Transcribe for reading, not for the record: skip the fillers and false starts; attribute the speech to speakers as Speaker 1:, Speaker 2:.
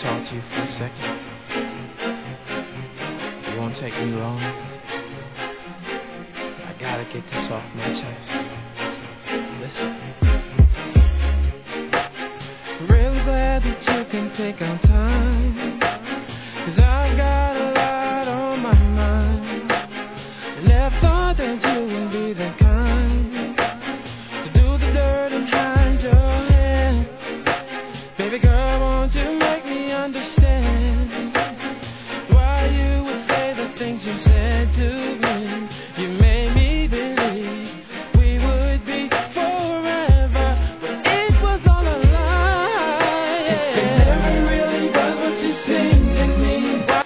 Speaker 1: talk to you for a second. You won't take me long. I gotta get this off my chest. Listen. Really glad that you can take our time, 'cause I've got a lot on my mind. Never thought that you would be the kind to do the dirt and hide your hand. Baby girl, won't you make me understand why you would say the things you say?